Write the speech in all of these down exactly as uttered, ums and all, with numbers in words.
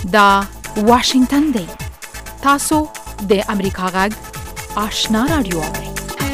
دا واشنگتن دی. تاسو د امریکا غږ آشنا رادیو اورئ.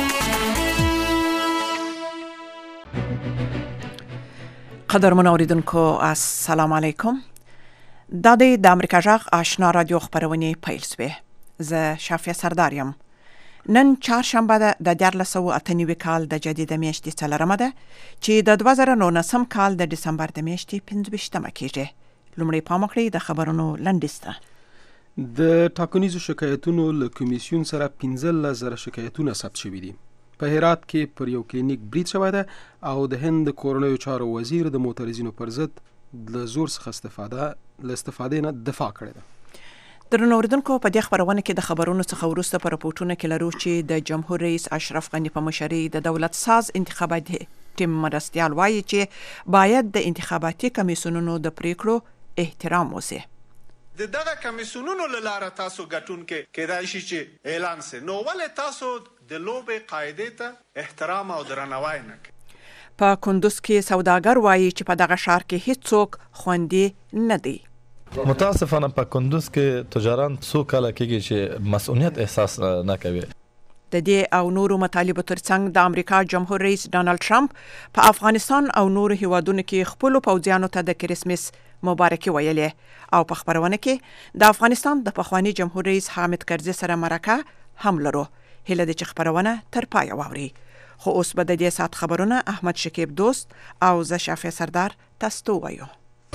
قدرمن اوریدونکو السلام علیکم. دا د امریکا غږ آشنا رادیو خبرونه پیل شوه. زه شافیه سردار یم. نن چهارشنبه ده د دیارلس سوه اته نوي کال د جدید میاشتې څلورمه ده چې د دوه زره نولسم کال د دسمبر د میاشتې پنځه ویشتمه کېږي. لومړی پام وکړئ د خبرونو لنډیسته. د ټاکنیزو شکایتونو له کمیسیون سره پنځلس زره شکایتونه ثبت شوي دي. په هرات کې پر یو کلینیک برید شوی ده او د هند د کورنیو چارو وزیر د معترضینو پر ضد له زور څخه استفاده له استفادې نه دفاع کړې ده. درنو اوریدونکو په دې خبرونه کې د خبرونو څخه وروسته په راپورټونه کې لرو چې د جمهور رئیس اشرف غني په مشرۍ د دولت ساز انتخاباتي ټیم مرستیال وایي چې باید د انتخاباتي کمیسیونونو د پریکړو احترام وشي. د دغه کمیسیونونو له لارې تاسو ګټونکي کېدای شي چې اعلان سي، نو ولې تاسو د لوبې قاعدې ته احترام او درناوی نه کوئ؟ په کندوز کې سوداګر وایي چې په دغه ښار کې هیڅوک خوندي نه دی. متاسفانه په کندوز کې تجاران څو کاله کېږي چې مسؤلیت احساس نه کوي. د دې او نورو مطالبو ترڅنګ د امریکا جمهور رئیس ډانلډ ټرمپ په افغانستان او نورو هیوادونو کې خپل پوځیانو ته د کریسمس مبارکي ویلې او په خبرونه کې د افغانستان د پخوانی جمهور رئیس حامد کرزي سره مرکه هم لرو. هله د چ خبرونه تر پای واوري. خو اوس به د دې سات خبرونه احمد شکیب دوست او ز شافع سردار تاسو وایو.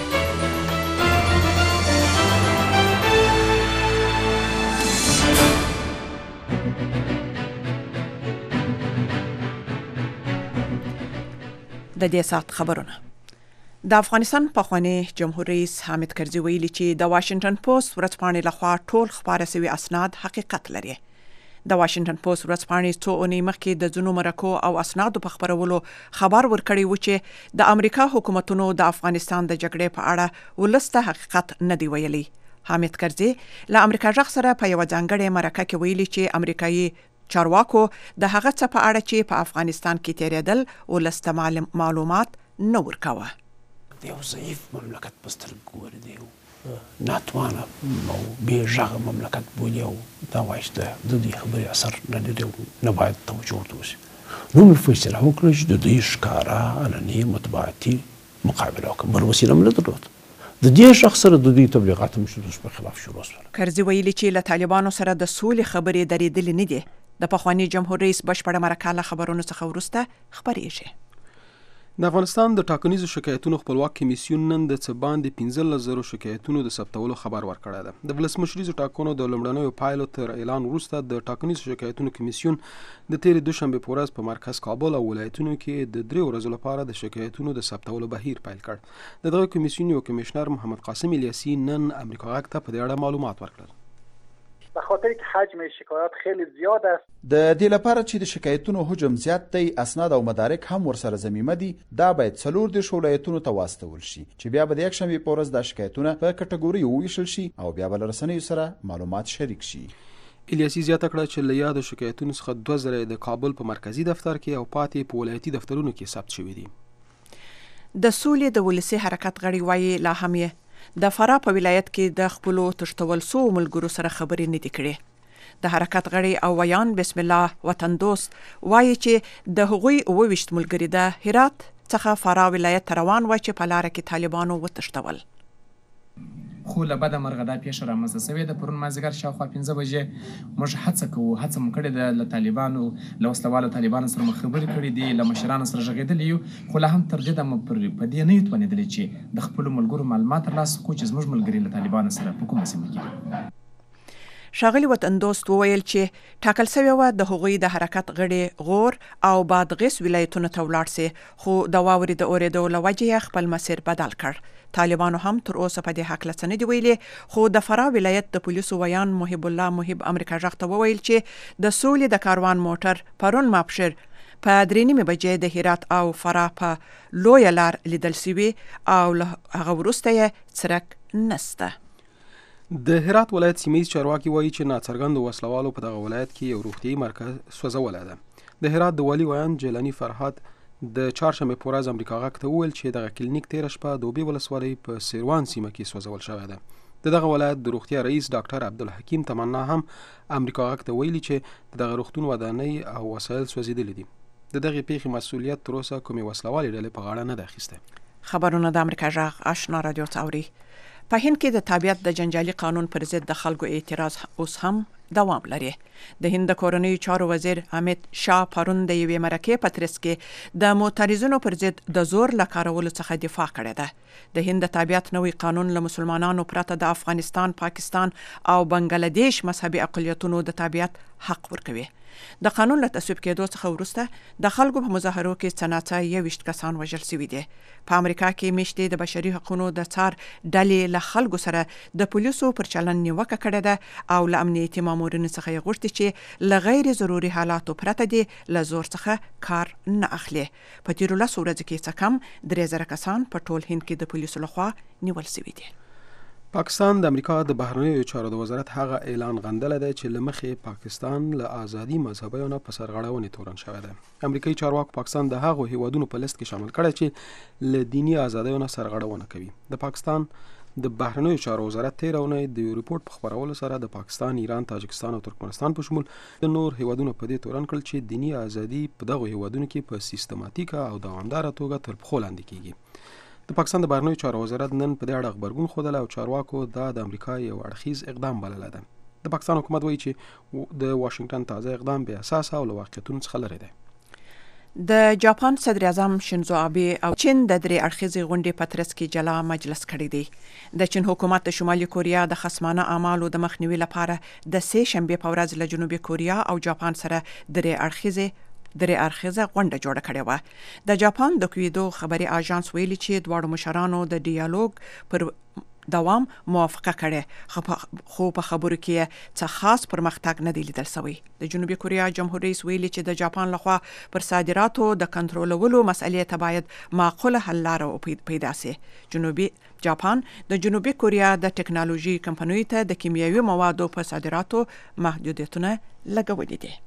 د دې سات خبرونه. د افغانستان پخوانی جمهور رئیس حامد کرزي ویلي چې د واشنگټن پوسټ ورځپاڼې لخوا ټول خبره شوي اسناد حقیقت لري. د واشنگټن پوسټ ورځپاڼې څو اونۍ مخکې د ځینو مرکو او اسنادو په خبرولو خبر ورکړی و چې د امریکا حکومتونو د افغانستان د جګړې په اړه ولسته حقیقت نه دی ویلي. حامد کرزي له امریکا ځخ سره په یو ځانګړې مرکه کې ویلي چې امریکایي چارواکو د هغه څه په اړه چې په افغانستان کې تیرېدل ولسته معلومات نه ورکوه. د یو ضعیف مملکت په سترګو ګوري، دی ناتوانه او بې غږه مملکت بولي او دا وایي چې د دوی خبرې اثر نه لري او نه باید توجه ورته وشي. نو موږ فیصله وکړه چې د دوی ښکاره علني مطبوعاتي مقابله وکړو. بل وسیله هم نه درلوده. د دې شخص سره د دوی تبلیغات هم شروع په خلاف شروع شول. کرزي ویلي چې له طالبانو سره د سولې خبرې درېدلې نه دي. د پخوانی جمهور رئیس بشپړه مرکه له خبرونو څخه وروسته خبرېږي. د افغانستان د ټاکنیزو شکایتونو خپلواک کمیسیون نن د څه باندې پنځلس زره شکایتونو د ثبتولو خبر ورکړی ده. د ولسمشریزو ټاکنو د لومړنیو پایلو تر اعلان وروسته د ټاکنیزو شکایتونو کمیسیون د تېرې دوشنبې په ورځ په مرکز کابل او ولایتونو کې د درې ورځو لپاره د شکایتونو د ثبتولو بهیر پیل کړ. د دغه کمیسیون یو کمیشنر محمد قاسم الیاسی نن امریکا غږ ته په دې اړه معلومات ورکړل. به خاطر که حجم شکایات خیلی زیاد است، د دې لپاره چې د شکایتونو حجم زیات دی، اسناد او مدارک هم ورسره ضمیمه دي، دا باید څلور دېرش ولایتونو ته واستول شي چې بیا به د یکشنبې په ورځ دا شکایتونه په کټګوریو وویشل شي او بیا به له رسنیو سره معلومات شریک شي. الیاسی زیاته کړه چې له یادو شکایتونو څخه دوه زره د کابل په مرکزي دفتر کې او پاتې په ولایتي دفترونو کې ثبت شوي دي. د سولې د ولسي حرکت غړي وایي لا هم یې د فراه په ولایت کې د خپلو تښتول سو ملګرو سره خبرې نه دي کړې. د حرکت غړي او ویان بسم الله وطن دوست وایي چې د هغوی اوه ویشت ملګري د هرات څخه فراه ولایت ته روان وای چې په لاره کې طالبانو وتښتول. خو له بده مرغه دا پیښه رامنځته شوې ده. پرون مازدیګر شاوخوا پنځه بجې موږ هڅه کوو هڅه مو کړې ده له طالبانو له وسلوالو طالبانو سره مو خبرې کړې دي، له مشرانو سره غږېدلي یو، خو لا هم تر دې دمه په دې نه یو توانېدلي چې د خپلو ملګرو معلومات ترلاسه کړو چې زموږ ملګري له طالبانو سره په کومه سیمه کې. ښاغلي وطن دوست وویل چې ټاکل شوې وه د هغوی د حرکت غړي غور او بادغیس ولایتونو ته ولاړ سي، خو د واورې د اورېدو له وجې یې خپل مسیر بدل کړ. طالبانو هم تر اوسه په دې هکله څه نه دي ویلي، خو د فراه ولایت د پولیسو ویان محب الله محب امریکا غږ ته وویل چې د سولې د کاروان موټر پرون ماپښیر په درې نیمې بجې د هرات او فراه په لویه لار لیدل شوي او له هغه وروسته یې څرک نسته. د هرات ولایت سیمهیز چارواکي وایي چې ناڅرګندو وسلوالو په دغه ولایت کې یو روغتیایي مرکز سوځولی ده. د هرات د والي ویان جیلاني فرهاد د چهارشنبې په ورځ امریکا غږ ته وویل چې دغه کلینیک تېره شپه د اوبې ولسوالۍ په سیروان سیمه کې سوځول شوی ده. د دغه ولایت د روغتیا رئیس ډاکټر عبدالحکیم تمنا هم امریکا غږ ته ویلي چې دغه روغتون ودانۍ او وسایل سوځېدلي دي. د دغې پیښې مسؤلیت تر اوسه کومې وسلوالې ډلې په غاړه نه ده اخیستی. خبرونه د امریکا غږ آشنا رادیو څاوري. په هند کې د تابعیت د جنجالي قانون پر ضد د خلکو اعتراض اوس هم دوام لري. د هند کورنۍ چارو وزیر امیت شاه پرون د یوې مرکې په ترڅ کې د معترضینو پر ضد د زور له کارولو څخه دفاع کړې ده. د هند د تابعیت نوی قانون له مسلمانانو پرته د افغانستان، پاکستان او بنگلاديش مذهبي اقلیتونو د تابعیت حق ورکوي. د قانون له تصویب کېدو څخه وروسته د خلکو په مظاهرو کې څه ناڅه یویشت کسان وژل شوي دي. په امریکا کې میاشتې د بشري حقوقو د څار ډلې له خلکو سره د پولیسو پر چلن نیوکه کړې ده او له امنیتي مامورینو څخه یې غوښتي چې له غیر ضروري حالاتو پرته دي له زور څخه کار نه اخلي. په تیرو لسو ورځو کې څه کم درې زره کسان په ټول هند کې د پولیسو لخوا نیول شوي دي. پاکستان د امریکا د بهرنیو چارو د وزارت هغه اعلان غندلی دی چې له مخې پاکستان له آزادي مذهبیو نه په سرغړونې تورن شوی دی. امریکایي چارواکو پاکستان د هغو هیوادونو په لیست کې شامل کړی چې له دیني آزادیو نه سرغړونه کوي. د پاکستان د بهرنیو چارو وزارت تېره اونۍ د یو ریپورت په خپرولو سره د پاکستان، ایران، تاجکستان او ترکمنستان په شمول د نور هیوادونو په دې تورن کړل چې دیني آزادي په دغو هیوادونو کې په سیستماتیکه او دوامداره توګه تر پښو لاندې کیږي. د پاکستان د بهرنیو چارو وزارت نن په دې اړه غبرګون ښودلی او چارواکو دا د امریکا یو اړخیز اقدام بللی ده. د پاکستان حکومت وایي چې د واشنګټن تازه اقدام بې اساسه او له واقعیتونو څخه لرې دی. د جاپان صدر اعظم شینزو آبه او چین د درې اړخیزې غونډې په ترڅ کې جلا مجلس کړی دی. د چین حکومت د شمالي کوریا د خصمانه اعمالو د مخنیوي لپاره د سې شنبې په ورځ له جنوبي کوریا او جاپان سره درې اړخیزې درې اړخیزه غونډه جوړه کړې وه. د جاپان د کویدو خبري اژانس ویلي چې دواړو مشرانو د ډیالوګ پر دوام موافقه کړې، خو په خبرو کې څه خاص پرمختګ نه دی لیدل شوی. د جنوبي کوریا جمهور رئیس ویلي چې د جاپان لخوا پر صادراتو د کنټرولولو مسئلې ته باید معقوله حل لاره پیدا شي. جنوبي جاپان د جنوبي کوریا د ټکنالوژي کمپنیو ته د کیمیاوي موادو په صادراتو محدودیتونه لګولي دي.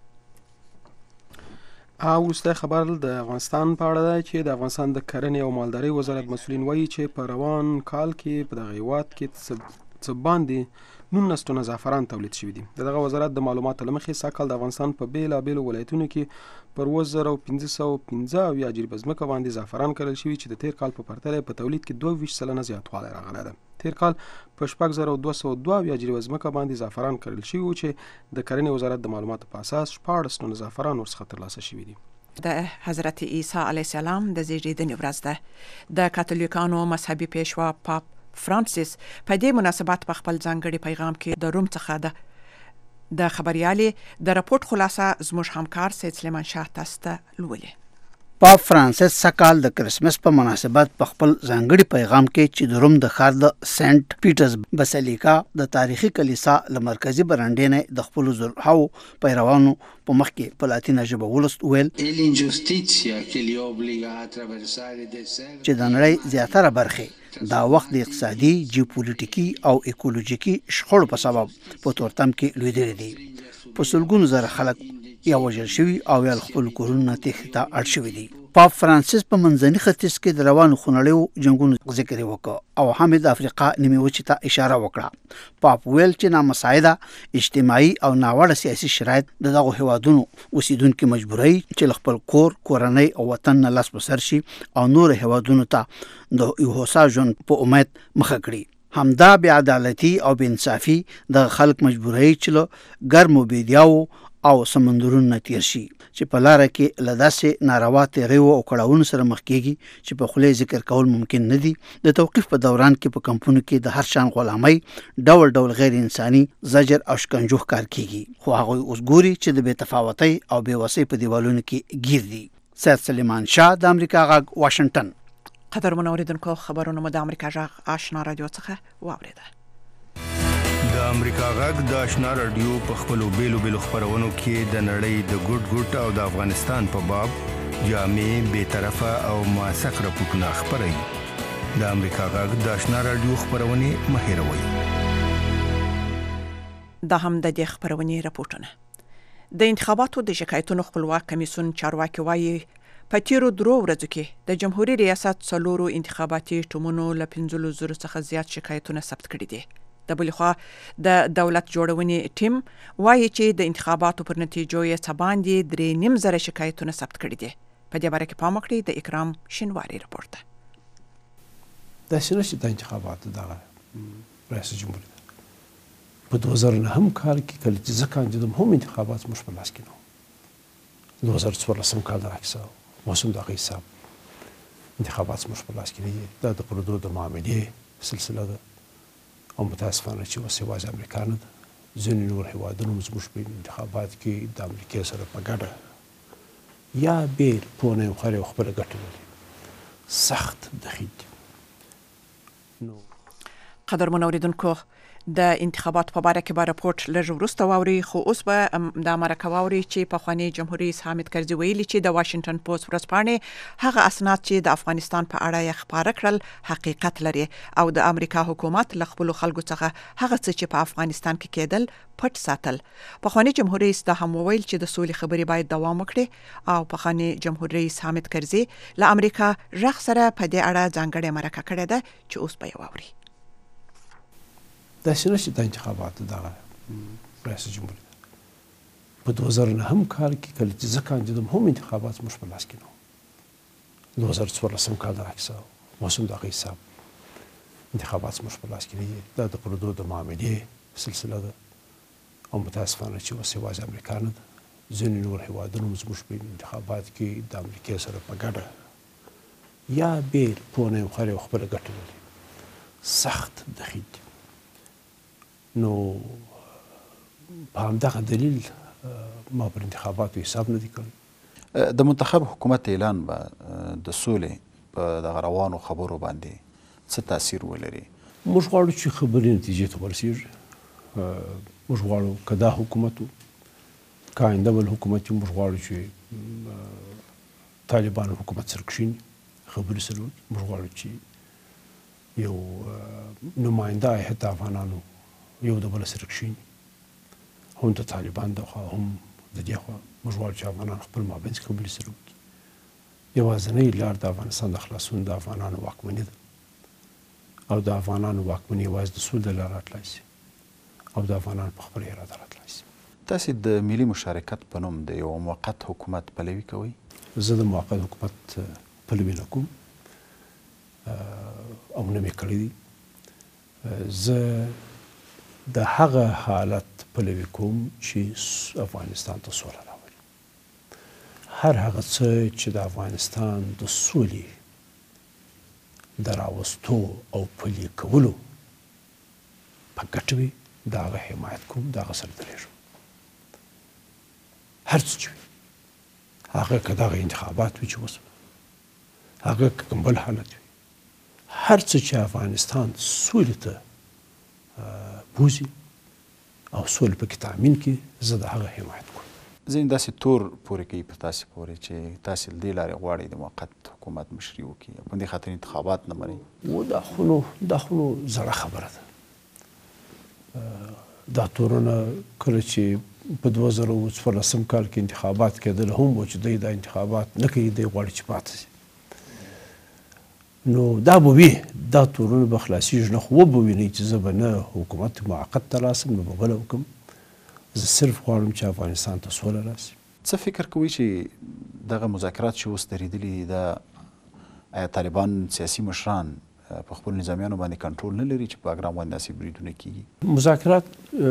او وروستی خبر د افغانستان په اړه دی چې د افغانستان د کرنې او مالدارۍ وزارت مسؤلین وایي چې په روان کال کې په دغه هیواد کې څه باندې نولس ټنه زعفران تولید شوي دي. د دغه وزارت د معلوماتو له مخې سږ کال د افغانستان په بېلابېلو ولایتونو کې پر اووه زره پنځه سوه پنځه اویا جریبه ځمکه باندې زعفران کرل شوي چې د تیر کال په پرتله په تولید کې دوه ویشت سلنه زیاتوالی راغلی ده. تیر کال په شپږ زره دوه سوه دوه اویا جریبه ځمکه باندې زعفران کرل شوي و چې د کرنې وزارت د معلوماتو په اساس شپاړس ټنه زعفران ورڅخه ترلاسه شوي دي. د حضرت عیسی علیه السلام د زیږیدنې ورځ ده. د کاتولیکانو مذهبي پیشوا پاپ فرانسیس په دې مناسبت په خپل ځانګړي پیغام کې د روم څخه ده د خبريالې د راپورټ خلاصه زموږ همکار سید سلیمان شاه تاسو ته لولي. پاپ فرانسیس سکال د کرسمس په مناسبت په خپل ځانګړي پیغام کې چې د روم د ښار د سنت پیټرز بسلیکا د تاریخي کلیسا له مرکزي برنډې نه د خپلو زرهاو پیروانو په مخ کې په لاتینه ژبه ولست ویل چې د نړۍ زیاتره برخې دا وخت د اقتصادي، جیوپولیټیکي او ایکولوژیکي شخړو په سبب په تورتم کې لویدلي دي. په سلګونو زره خلک یا وژل شوي او یا خپل کورونه نه تېښتې ته اړ شوي دي. پاپ فرانسیس په منځني ختیځ کې د روانو خونړیو جنګونو ذکر یې وکړ او هم د افریقا نیمې وچې ته اشاره وکړه. پاپ ویل چې نامساعده اجتماعي او ناوړه سیاسي شرایط د دغو هیوادونو اوسیدونکي مجبوروي چې له خپل کور، کورنۍ او وطن نه لاس په سر شي او نور هیوادونو ته د یو هوسا ژوند په امید مخه کړي. همدا بې عدالتي او بې انصافي د خلک مجبوروي چې له ګرمو بیدیاو او سمندرونو نه تیر شي چې په لاره کې له داسې ناروا تیریو او کړاوونو سره مخ کېږي چې په خولې ذکر کول ممکن نه دي. د توقیف په دوران کې په کمپونو کې د هر شان غلامۍ، ډول ډول غیر انساني زجر او شکنجو ښکار کېږي، خو هغوی اوس ګوري چې د بې تفاوتۍ او بې وسۍ په دیوالونو کې ګیر دي. سید سلیمان شاه د امریکا غږ واشنګټن. قدرمنو اوریدونکو خبرونه مو د امریکا غږ آشنا رادیو څخه واوریده. د امریکا غږ د آشنا رادیو په خپلو بیلو بیلو خبرونو کې د نړۍ د ګوټ ګوټ او د افغانستان په باب جامع، بې طرفه او موثق راپورټونه خپروي. د امریکا غږ د آشنا رادیو خبرونه مه هېروئ. دا هم د دې خبرونې راپورټونه. د انتخاباتو د شکایتونو خپلواک کمیسیون چارواکي وایي په تیرو درو ورځو کې د جمهوریت ریاست څلورو انتخاباتي ټیمونو له پنځلس زرو څخه زیات شکایتونه ثبت کړي دي. د بلې خوا د دولت جوړونې ټیم وایي چې د انتخاباتو پر نتیجو یې څه باندې درې نیم زره شکایتونه ثبت کړي دي. په دې باره کې پام وکړئ. د اکرام شینواري رپورټ ده. داسې نه چې د انتخاباتو دغه رئیس جمهور په دوه زره نهم کال کې کله چې زه کاندید هم انتخابات موږ په لاس کې نه وو. دوه زره څوارلسم کال د راکیسه موسم د هغې حساب انتخابات موږ په لاس کې نه دي. دا د پردو د معاملې سلسله ده او متاسفانه چې اوس یوازې امریکا نه ده، ځینې نور هېوادونه هم زموږ په انتخابات کې د امریکې سره په ګډه یا بېل پوه نه یم خو هر یو خپله ګټه لري. سخت دخیل دي. نو قدرمن اوریدونکو، د انتخاباتو په باره کې به راپورټ لږ وروسته واورئ، خو اوس به دا مرکه واورئ چې پخوانی جمهوري رئیس حامد کرزي ویلي چې د واشنګټن پوسټ ورځپاڼې هغه اسناد چې د افغانستان په اړه یې خپاره کړل حقیقت لري او د امریکا حکومت له خپلو خلکو څخه هغه څه چې په افغانستان کې کېدل پټ ساتل. پخوانی جمهوري رئیس دا هم وویل چې د سولې خبرې باید دوام وکړي او پخوانی جمهوري رئیس حامد کرزي له امریکا غږ سره په دې اړه ځانګړې مرکه کړې ده چې اوس به یې واورئ. داسې نه چې د انتخاباتو دغه رئیس جمهور په دوه زره نهم کال کې کله چې زه کاندید هم انتخابات موږ په لاس کې نه وو. دوه زره څوارلسم کال د راکیسه موسم د هغې حساب انتخابات موږ په لاس کې نه دي. دا د پردو د معاملې سلسله ده او متاسفانه چې اوس یوازې امریکا نه ده، ځینې نور هېوادونه هم زموږ په انتخابات کې د امریکې سره په ګډه یا بېل پوه نه یم خو هر یو خپله ګټه لري. سخت دخیل دي. نو په همدغه دلیل ما پر انتخاباتو حساب نه دی کړی. د منتخب حکومت اعلان به د سولې په دغه روانو خبرو باندې څه تاثیر ولري؟ موږ غواړو چې خبرې نتیجې ته ورسېږي. موږ غواړو که دا حکومت و که آینده بل حکومت وي، موږ غواړو چې طالبان حکومت سره کښېني خبرې سره وکړي. موږ غواړو چې یو نماینده هیئت د افغانانو یو د بله سره کښېني، هم د طالبان د خوا هم د دې خوا. موږ غواړو چې افغانان خپل مابینځ کې خبرې سره وکړي. یوازینۍ لار د افغانستان د خلاصون د افغانانو واکمني ده او د افغانانو واکمني یوازې د سولې له لارې راتلی شي او د افغانانو په خپله اراده راتلی شي. تاسې د ملي مشارکت په نوم د یو موقت حکومت پلوي کوئ؟ زه د موقت حکومت پلوي نه کوم او نه مې کړی دي. زه د هغه حالت پلوي کوم چې افغانستان ته سوله راولي. هر هغه څه چې د افغانستان د سولې د راوستو او پلي کولو په ګټه وي د هغه حمایت کوم، د هغه سره درېږم. هر څه چې وي، هغه که دغه انتخابات وي چې وسوه، هغه که کوم بل حالت وي، هر څه چې افغانستان سولې ته بوزي او سولې پکې تامین کړي، زه د هغه حمایت کوم. ځینې داسې تور پورې کوي په تاسې پورې چې تاسې له دې لارې غواړئ د موقت حکومت مشري وکړي او په دې خاطر انتخابات نه منئ. و دا خو نو دا خو نو زړه خبره ده. دا تورونه کله چې په دوه زره څوارلسم کال کې انتخابات کېدل هم و چې دوی دا انتخابات نه کوي، دوی غواړي چې پاتې شي. نو دا به وي، دا تورونه به خلاصېږي نه، خو وبه وینئ چې زه به نه حکومت موقت ته راسم نه به بله وکړم. زه صرف غواړم چې افغانستان ته سوله راسي. څه فکر کوئ چې دغه مذاکرات چې اوس درېدلي دا آیا طالبان سیاسي مشران په خپل نظامیانو باندې کنټرول نه لري چې په اګرام باندې داسې بریدونه کېږي؟ مذاکرات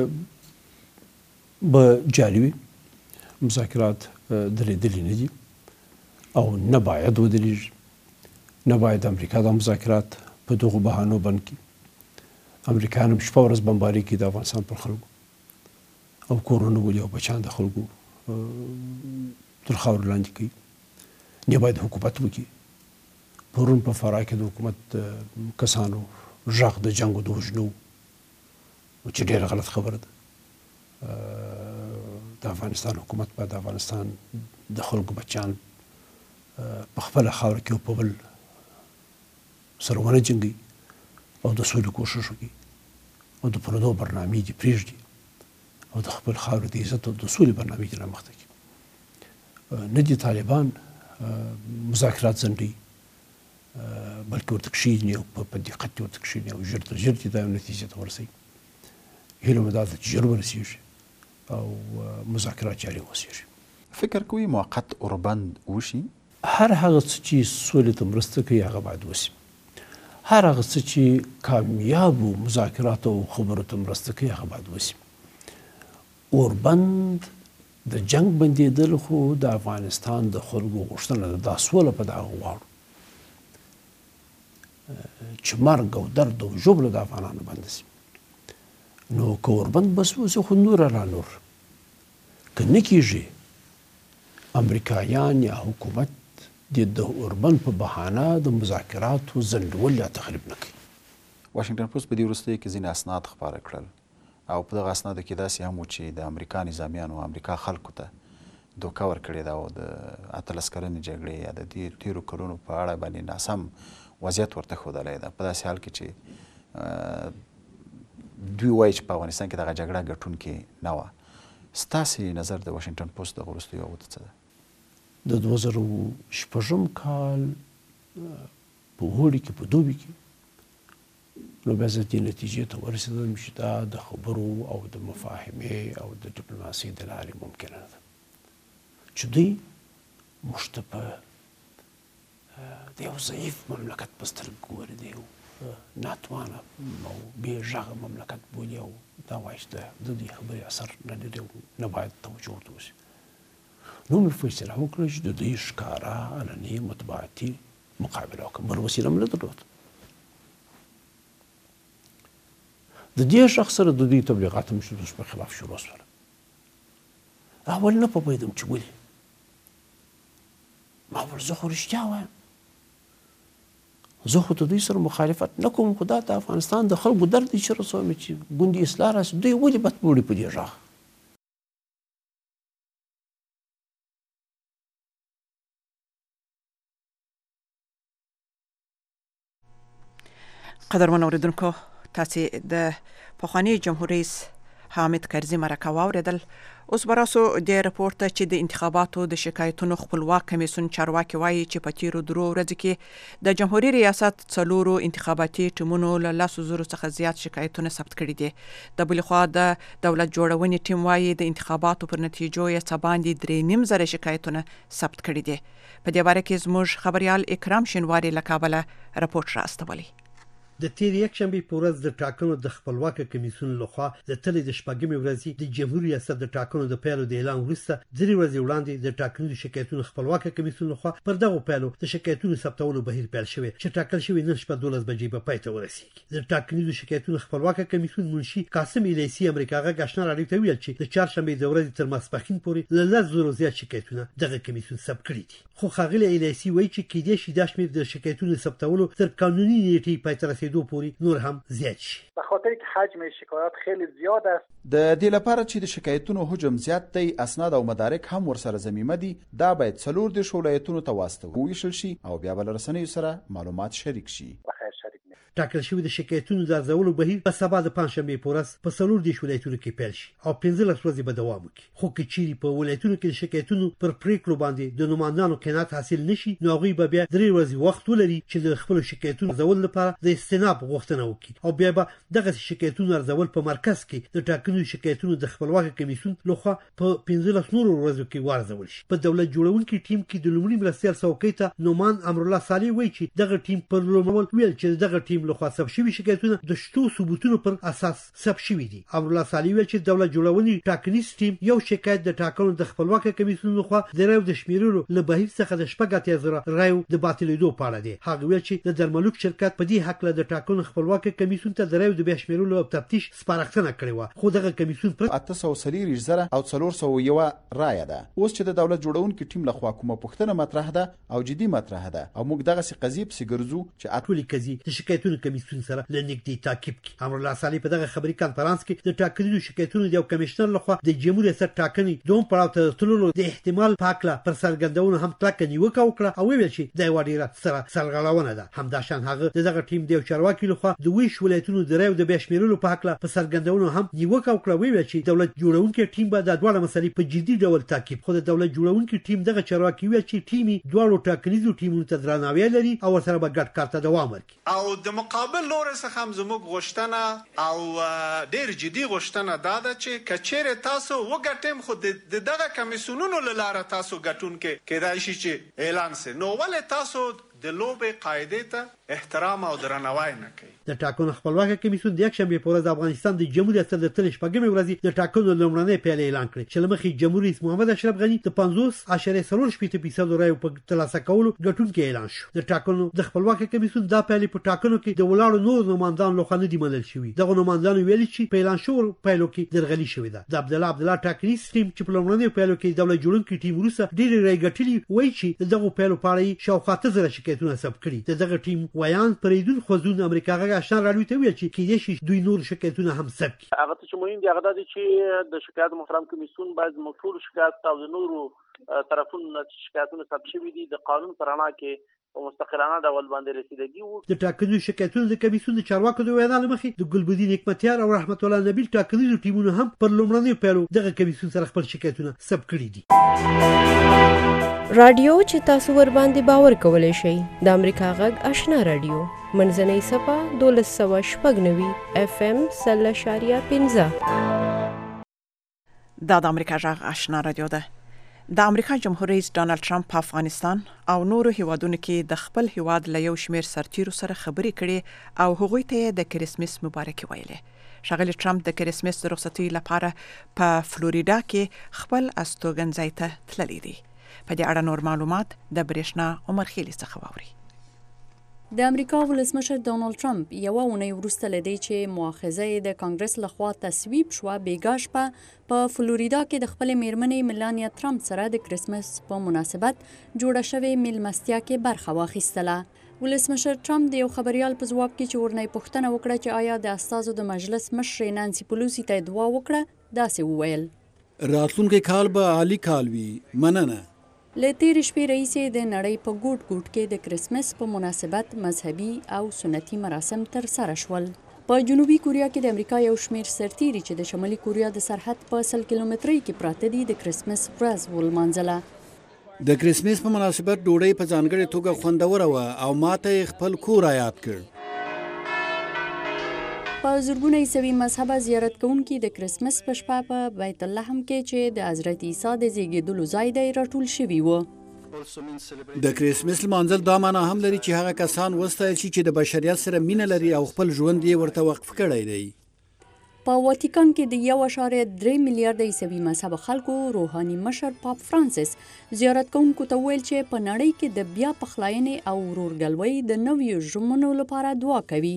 به جاري وي. مذاکرات درېدلي نه دي او نه باید ودرېږي. نه باید امریکا دا مذاکرات په دغو بهانو بند کړي. امریکایان هم شپه ورځ بمباري کوي د افغانستان پر خلکو او کورونه ولي او بچیان د خلکو تر خاورو لاندې کوي. نه باید حکومت وکړي. پرون په فراه کې د حکومت کسانو غږ د جنګ د وژنو چې ډېره غلط خبره ده. د افغانستان حکومت باید د افغانستان د خلکو بچیان په خپله خاوره کې او په بل سره ونه جنګوي او د سولې کوښښ وکړي او د پردو برنامې دې پرېږدي او د خپل خاورې د عزت او د سولې برنامې دې رامخته کړي. نه دي طالبان مذاکرات ځنډوي، بلکې ورته کښېني او په دقت ورته کښېني او ژر تر ژر دې دا نتیجې ته ورسوي. هیله مې دا ده چې ژر ورسېږي او مذاکرات جاري اوسېږي. فکر کوي موقت اوربند وشي؟ هر هغه څه چې سولې ته مرسته کوي هغه باید وشي. هر هغه څه چې کامیابو مذاکراتو او خبرو ته مرسته کوي هغه باید وشي. اوربند د جنگ بندېدل خو د افغانستان د خلکو غوښتنه ده، دا سوله په دغه غواړو چې مرګ او درد او ژوبله د افغانانو بنده شي. نو که اوربند بس وسي خو نور را نور که نه کېږي امریکایان یا حکومت د اوربند په بهانه د مذاکراتو ځنډول یا تخریب نه کوي. واشنګټن پوسټ په دې وروستیو کې ځینې اسناد خپاره کړل او په دغه اسنادو کې داسې هم و چې د امریکا نظامیانو امریکا خلکو ته دوکه ورکړې ده او د اتلس کلنې جګړې یا د دې تېرو کلونو په اړه باندې ناسم وضعیت ورته ښودلی ده، په داسې حال کې چې دوی وایي چې په افغانستان کې دغه جګړه ګټونکې نه وه. ستاسې نظر د واشنګټن پوسټ دغه وروستیو هغو ته څه ده؟ د دوه زره شپږم کال په اوړي کې په دوبي کې نو بیا زه دې نتیجې ته ورسېدم چې دا د خبرو او د مفاهمې او د ډیپلوماسۍ د لارې ممکنه ده چې دوی موږ ته په د یو ضعیف مملکت په سترګو ګوري، د یو ناتوانه او بې غږه مملکت بولي او دا وایي چې د دې خبرې اثر نه لري او نه باید توجه ورته وشي. نو مې فیصله وکړه چې د دوی ښکاره علني مطبوعاتي مقابله وکړم، بل وسیله مې نه درلوده. د دې شخص سره د دوی تبلیغات هم شروع په خلاف شروع شول. اول نه پوهېدم چې ولې. ما وویل زه خو رښتیا وایم، زه خو د دوی سره مخالفت نه کوم، خو دا د افغانستان د خلکو درد دی چې رسوم چې ګوندې اصلاح راشي، دوی ولې بد بولي په دې غږ. قدرمن اوریدونکو، تاسې د پخواني جمهور رئیس حامد کرزي مرکه واورېدل. اوس به راسو دې رپورټ ته چې د انتخاباتو د شکایتونو خپلواک کمیسیون چارواکي وایي چې په تیرو درو ورځو کې د جمهوري ریاست څلورو انتخاباتي ټیمونو له لسو زرو څخه زیات شکایتونه ثبت کړي دي. د بلې خوا د دولت جوړونې ټیم وایي د انتخاباتو پر نتیجو یې څه باندې درې نیم زره شکایتونه ثبت کړي دي. په دې باره کې زموږ خبریال اکرام شینواري له کابله رپورټ راستولی. د تیر یک شنبه په ورځ د ټاکنو د خپلواک کمیسیون لخوا د تلې د شپږمې ورځې د جمهوریت ریاست د ټاکنو د پیلو د اعلان وروسته درې ورځې وړاندې د ټاکنو شکایتونو خپلواک کمیسیون لخوا پر دغه پیلو د شکایتونو ثبتولو بهیر پیل شوی چې ټاکل شوی نن شپه دولس بجې په پای ته ورسیږي. د ټاکنو شکایتونو خپلواک کمیسیون منشي قاسم الیسی امریکا غږ آشنا راډیو ته ویل چې د چهارشنبه د ورځې تر ماسپښین پورې له لس زرو زیات شکایتونه دغه کمیسیون ثبت کړي دي. خو ښاغلی الیسی وایي چې کېدای شي دا شمېر د شکایتونو ثبتولو تر قانوني نیټې پای ته رسیدو پورې نور هم زیات شي. به خاطر که حجم شکایات خیلی زیاد است. د دې لپاره چې د شکایتونو حجم زیات دی، اسناد او مدارک هم ورسره ضمیمه دي، دا باید څلور د ولایتونو ته واستول ویشل شي او بیا بل رسنیو سره معلومات شریک شي. ټاکل شوی د شکایتونو د ارزولو بهیر په سبا د پنځشنبې په ورځ په څلور دېرش ولایتونو کې پیل شي او پنځلس ورځې به دوام وکړي. خو که چیرې په ولایتونو کې د شکایتونو پر پریکړو باندې د نوماندانو قناعت حاصل نشي، نو هغوی به بیا درې ورځې وخت ولري چې د خپلو شکایتونو ارزولو لپاره د استناب غوښتنه وکړي او بیا به دغه شکایتونو ارزول په مرکز کې د ټاکنو شکایتونو د خپلواک کمیسیون لخوا په پنځلس نورو ورځو کې وارزول شي. په دولت جوړونکي ټیم کې د لومړي مرستیال څوکۍ ته نومان امرالله صالح وایي چې دغه ټیم پر لومړی ویل چې دغه ټیم لخوا ثبت شوي شکایتونه د شتو ثبوتونو پر اساس ثبت شوي دي. امرالله صالح ویل چې دولت جوړونې ټاکنیز ټیم یو شکایت د ټاکنو د خپلواک کمیسیون لخوا د رایو د شمیرلو له بهیر څخه د شپږ اتیا زره رایو د باطلېدو په اړه دی. هغه ویل چې د درملوک شرکت په دې هکله د ټاکنو خپلواک کمیسیون ته د رایو د بیا شمیرلو او تفتیش سپارښتنه کړې وه، خو دغه کمیسیون پر اته سوه څلېرویشت زره او څلور سوه یو رایه ده. اوس چې د دولت جوړونکي ټیم لخوا کومه پوښتنه مطرح ده او جدي مطرح ده او موږ دغسې قضیې پسې ګرځو چې ټولې قضیې د شکایتونو کمیسیون سره له نږدې تعقیب کړي. امرالله صالح په دغه خبري کانفرانس کې د ټاکنیزو شکایتونو د یو کمشنر لخوا د جمهوریت ریاست ټاکنې دوم پړاو ته تللو د احتمال په هکله پر څرګندونو هم کلکه نیوکه وکړه او ویل چې دا یوه ډېره ستره سرغړونه ده. همداشان هغه د دغه ټیم د یو چارواکي لخوا د ویش ولایتونو د رایو د بیا شمیرلو په هکله په څرګندونو هم نیوکه وکړه. ویل چې دولت جوړونکي ټیم به دا دواړه مسلې په جدي ډول تعقیب. خو د دولت جوړونکي ټیم دغه چارواکي ویل چې ټیم دواړو ټاکنیزو ټیمونو ته درناوی لري او ورسره به ګډ کار ته دوام ورکړي. او د مقابل لوري څخه هم زموږ غوښتنه او ډېر جدي غوښتنه دا ده چې کچېرې تاسو وګټم خو د دغه کمیسیونونو له لارې تاسو ګټونکي کېدای شي چې اعلان سي، نو ولې تاسو د لوبې قاعدې ته احترام او درناوی نه کوي؟ د ټاکنو خپلواکه کمیسیون د یکشنبې په ورځ د افغانستان د جمهوریت ریاست د تلې شپږمې ورځې د ټاکنو لومړنۍ پیل اعلان کړ چې له مخې جمهور رئیس محمد اشرف غني د پنځوس اعشاریه څلور شپېته فیصد رایو په ترلاسه کولو ګټونکی اعلان شو. د ټاکنو د خپلواکه کمیسیون دا پیلې په ټاکنو کې د ولاړو نورو نمایندانو لخوا نه دي منل شوي. دغه نمایندانو ویلي چې په اعلان شوو پیلو کې درغلي شوې ده. د عبدالله عبدالله ټاکنیز ټیم چې په لومړنیو پیلو کې دولت جوړونکي ټیم وروسته ډېرې رایې ګټلې وایي چې دغه پیلو په اړه یې شاوخوا اته زره شکایتونه ثبت کړي. دغه ټیم ویان پریدون خوځون امریکا غږ آشنا راډیو ته ویل چې کېدای شي دوی نور شکایتونه هم ثبت کړي. هغه چې مهم دی هغه دا دی چې د شکایت محترم کمیسیون باید موږ ټول شکایت او د نورو طرفونو شکایتونه ثبت شوي دي د قانون په رڼا کې په مستقلانه ډول باندې رسیدګي وو. د ټاکنیزو شکایتونو د کمیسیون د چارواکو د وینا لمخې د ګلبدین حکمتیار او رحمت الله نبیل ټاکنیزو ټیمونو هم پر لومړنیو پیلو دغه کمیسیون سره خپل شکایتونه ثبت کړي دي. رادیو چې تاسو ور باندې باور کولای شئ د امریکا غږ آشنا رادیو منځنۍ صفه دولس سوه شپږ نوي اف ام سل اشاریه پنځه. دا د امریکا غږ آشنا رادیو ده. د امریکا جمهور رئیس ډانلډ ټرمپ په افغانستان او نورو هیوادونو کې د خپل هیواد له یو شمېر سرتیرو سره خبرې کړې او هغوی ته د کریسمس مبارکي ویلې. ښاغلي ټرمپ د کریسمس د رخصتۍ لپاره په فلوریدا کې خپل استوګنځای ته تللی دی. په دې اړه نور معلومات د برېښنا عمر خیلی څخه واوري. د امریکا ولسمشر ډونالد ټرمپ یوه اونۍ وروسته له دې چې مؤاخذه یې د کانګرس لخوا تصویب شوه بېګا شپه په فلوریدا کې د خپلې میرمنې میلانیا ټرمپ سره د کریسمس په مناسبت جوړه شوې میلمستیا کې برخه واخیستله. ولسمشر ټرمپ د یو خبریال په ځواب کې چې ورنه یې پوښتنه وکړه چې آیا د استازو د مجلس مشرې نانسي پلوسی ته دعا وکړه، داسې وویل راتلونکی کال به عالی کال وي، مننه. له تېرې شپې راهیسې د نړۍ په ګوټ ګوټ کې د کریسمس په مناسبت مذهبي او سنتي مراسم ترسره شول. په جنوبي کوریا کې د امریکا یو شمېر سرتیري چې د شمالي کوریا د سرحد په سل کیلومترۍ کې پراته دي د کریسمس ورځ ولمانځله. د کریسمس په مناسبت ډوډۍ په ځانګړې توګه خوندوره وه او ماته یې خپل کور یاد کړ. په زرګونه عیسوي مذهبه زیارت کوونکي د کریسمس په شپه په بیت لحم کې چې د حضرت عیسی د زیږېدلو ځای دی راټول شوي وو. د کریسمس لمانځل دا معنا هم لري چې هغه کسان وستایل شي چې د بشریت سره مینه لري او خپل ژوند یې ورته وقف کړی دی. په واتیکان کې د یو اعشاریه درې میلیارډ عیسوي مذهبه خلکو روحاني مشر پاپ فرانسیس زیارت کوونکو ته ویل چې په نړۍ کې د بیا پخلاینې او ورورګلوۍ د نویو ژمنو لپاره دعا کوي.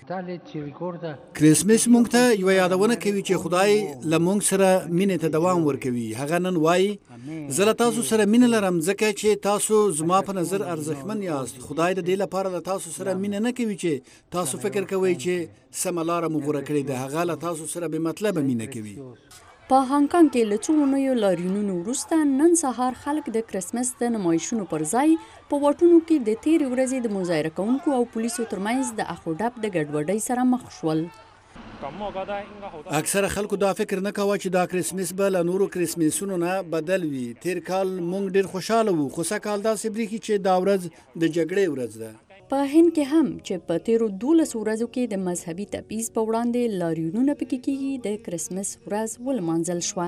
کریسمس مونږ ته یوه یادونه کوي چې خدای له مونږ سره مینې ته دوام ورکوي. هغه نن وایي زه له تاسو سره مینه لرم ځکه چې تاسو زما په نظر ارزښتمن یاست. خدای د دې لپاره له تاسو سره مینه نه کوي چې تاسو فکر کوئ چې سمه لاره مو غوره کړې ده. هغه له تاسو سره بې مطلبه مینه کوي. په هانګ کانګ کې له څو اونیو لاریونونو وروسته نن سهار خلک د کرسمس د نمایشونو پر ځای په واټونو کې د تېرې ورځې د مظاهره کوونکو او پولیسو ترمنځ د اخ و ډب د ګډوډۍ سره مخ شول. اکثره خلکو دا فکر نه کاوه چې دا کرسمس به له نورو کرسمسونو نه بدل وي. تیر کال مونږ ډېر خوشحاله وو، خو سږ کال داسې برېښي چې دا ورځ د جګړې ورځ ده. په هند کې هم چې په تیرو دولس ورځو کې د مذهبي تبعیض په وړاندې لاریونونه پکې کېږي د کرسمس ورځ ولمانځل شوه.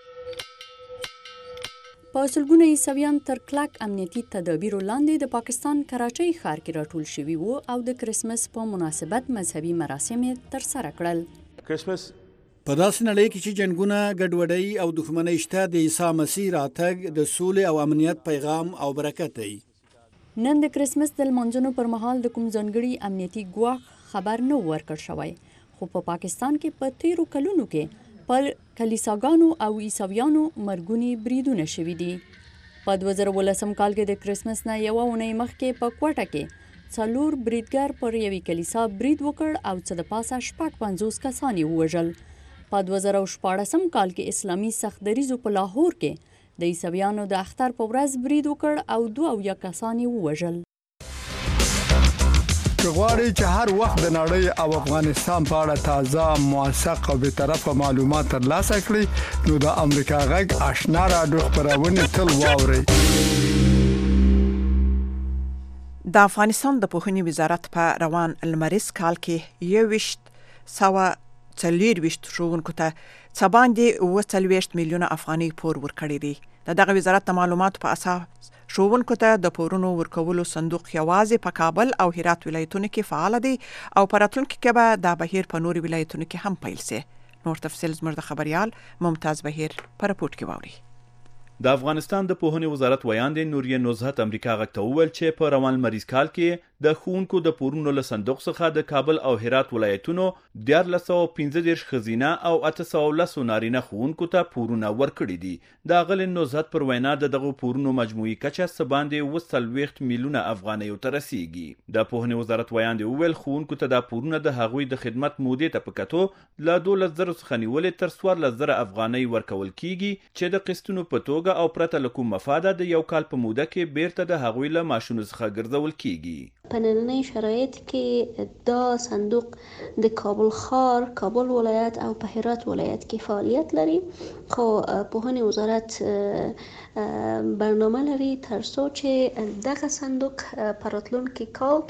په سلګونه عیسویان تر کلک امنیتي تدابیرو لاندې د پاکستان کراچۍ ښار کې راټول شوي وو او د کرسمس په مناسبت مذهبي مراسم یې ترسره کړل. کرسمس په داسې نړۍ کې چې جنګونه، ګډوډۍ او دښمنۍ شته، د عیسی مسیح راتګ د سولې او امنیت پیغام او برکت دی. نن د کرسمس د لمانځنو پر مهال د کوم ځانګړي امنیتي ګواښ خبر نه ورکړ شوی، خو په پاکستان کې په تیرو کلونو کې پر کلیساګانو او عیسویانو مرګوني بریدونه شوي دي. په دوه زره ولسم کال کې د کرسمس نه یوه اونۍ مخکې په کوټه کې څلور بریدګر پر یوې کلیسا برید وکړ او څه د پاسه شپږ پنځوس کسان یې ووژل. په دوه زره شپاړسم کال کې اسلامي سخت دریځو په لاهور کې د عیسویانو د اختر په ورځ برید وکړ او دوه اویا کسان یې ووژل. که غواړئ چې هر وخت د نړۍ او افغانستان په اړه تازه، موثق او بېطرفه معلومات ترلاسه کړئ نو د امریکا غږ آشنا راډیو خپرونې تل واورئ. د افغانستان د پوهنې وزارت په روان لمریز کال کې یوویشت سوه څلورویشت ښوونکو ته څه باندې اووه څلوېښت میلیونه افغانۍ پور ورکړی دی. د دغه وزارت د معلوماتو په اساس ښوونکو ته د پورونو ورکولو صندوق یوازې په کابل او هرات ولایتونو کې فعال دی او په راتلونکي کې به دا بهیر په نورو ولایتونو کې هم پیل شي. نور تفصیل زموږ د خبریال ممتاز بهیر په رپورټ کې واوري. د افغانستان د پوهنې وزارت ویاند نوریه نزهت امریکا غږ ته وویل چې په روان لمریز کال کې د ښوونکو د پورونو له صندوق څخه د کابل او هرات ولایتونو دیارلس سوه پنځه دېرش ښځینه او اته سوه لسو نارینه ښوونکو ته پورونه ورکړي دي. د اغلې نزهت پر وینا د دغو پورونو مجموعي کچه څه باندې اووه څلوېښت میلیونه افغانیو ته رسیږي. د پوهنې وزارت ویاند وویل ښوونکو ته دا پورونه د هغوی د خدمت مودې ته په کتو له دولس زرو څخه نیولې تر څوارلس زره افغانۍ ورکول کیږي چې د قسطونو په توګه او پرته له کوم مفاده د یو کال په موده کې بیرته د هغوی له معاشونو څخه ګرځول کیږي. په نننۍ شرایط کې دا صندوق د کابل ښار، کابل ولایت او په هرات ولایت کې فعالیت لري، خو پوهنې وزارت برنامه لري تر څو چې دغه صندوق په راتلونکي کال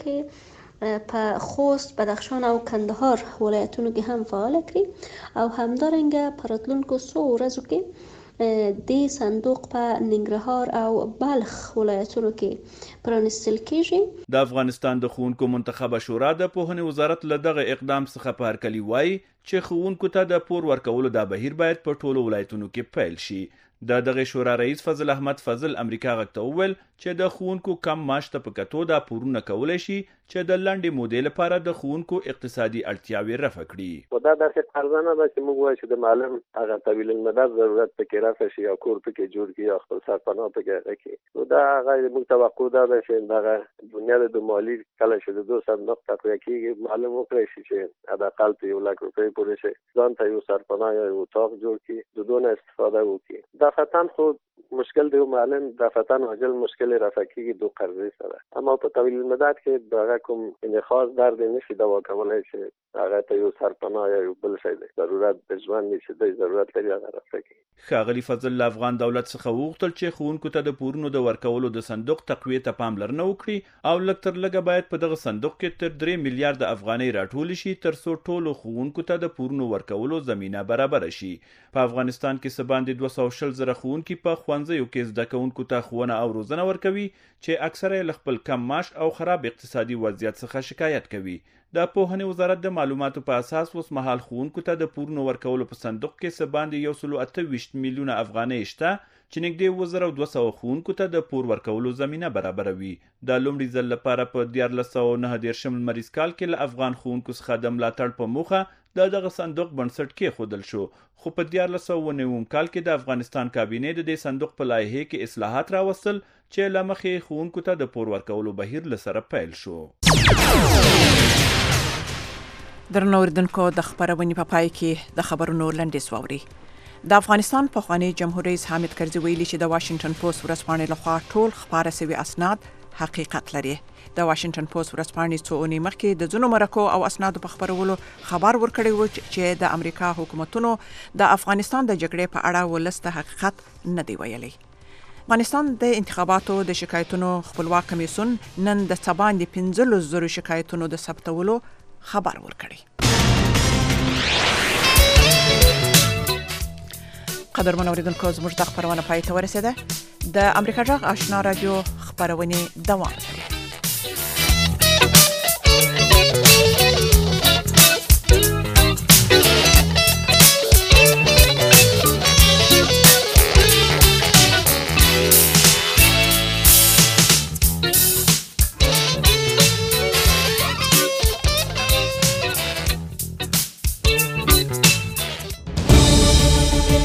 کې په خوست، بدخشان او کندهار ولایتونو کې هم فعال کړي او همدارنګه په راتلونکو څو ورځو کې د صندوق په ننګرهار او بلخ ولایتونو کې پرانستل کیږي. د افغانستان د ښوونکو منتخبه شورا د پوهنې وزارت له دغه اقدام څخه په هرکلي وایي چې ښوونکو ته د پور ورکولو دا بهیر باید په ټولو ولایتونو کې پیل شي. د دغه شورا رئیس فضل احمد فضل امریکا غږ ته وویل چې د ښوونکو کم معاش ته په کتو دا پورونه کولی شي چې د لنډې مودې لپاره د ښوونکو اقتصادي اړتیاوې رفع کړي. خو دا داسې ارزانه ده چې موږ وایو چې د معلم هغه طویل المدت ضرورت پکې رفع شي او کور پکې جوړ کړي او خپل سرپناه پکې هغه کړي. نو دا هغه موږ توقع ده چې دغه بنیاد د مالي کله چې د دو صندوق تقویه کېږي معلم وکړی شي چې حداقل په یو لک روپۍ پورې شي ځان ته یو سرپناه یا یو اتاق جوړ کړي، د دونه استفاده وکړي. دفتن خو مشکل دی معلم دفتن عاجل مشکل رفع کېږي دو قرضې سره، اما په طویل المدت کې دغه کوم انخاص درد نشي دوا کولی چې هغه ته یو سرپناه یا یو بل شی دی ضرورت د ژوند چې دی ضرورت لري هغه رفع کړي. ښاغلي فضل له افغان دولت څخه وغوښتل چې ښوونکو ته د پورونو د ورکولو د صندوق تقویې ته پاملرنه وکړي او لږ تر لږه باید په دغه صندوق کې تر درې میلیارده افغانۍ راټولې شي تر څو ټولو ښوونکو ته د پورونو ورکولو زمینه برابره شي. په افغانستان کې څه باندې دوه سوه شل زره ښوونکي په ښوونځیو کې زده کوونکو ته ښوونه او روزنه ورکوي چې اکثره یې له خپل کم معاش او خراب اقتصادي وضعیت څخه شکایت کوي. د پوهنې وزارت د معلوماتو په اساس اوس مهال ښوونکو ته د پورونو ورکولو په صندوق کې څه باندې یو سلو اته ویشت میلیونه افغانۍ شته چې نږدې اووه زره دوه سوه ښوونکو ته د پور ورکولو زمینه برابروي. د لومړي ځل لپاره په دیارلس سوه نهه دېرشم لمریز کال کې له افغان ښوونکو څخه د ملاتړ په موخه د دغه صندوق بنسټ کېښودل شو، خو په دیارلس سوه اووه نوي کال کې د افغانستان کابینې د دې صندوق په لایحې کې اصلاحات راوستل چې له مخې ښوونکو ته د پور ورکولو بهیر له سره پیل شو. درنو اوریدونکو د خبرونې په پای کې د خبرونو لنډیز واورئ. د افغانستان پخوانی جمهور رئیس حامد کرزي ویلي چې د واشنگټن پوسټ ورځپاڼې لخوا ټول خپاره شوي اسناد حقیقت لري. د واشنگټن پوسټ ورځپاڼې څو اونۍ مخکې د ځینو مرکو او اسنادو په خپرولو خبر ورکړی و چې د امریکا حکومتونو د افغانستان د جګړې په اړه ولس ته حقیقت نه دی ویلی. افغانستان د انتخاباتو د شکایتونو خپلواک کمیسیون نن د څه باندې پنځلس زرو شکایتونو د ثبتولو خبر ورکړی. قدرمن اوریدونکو زموږ د خبرونه پای ته ورسېده. د امریکا غږ آشنا رادیو خبرونه دوام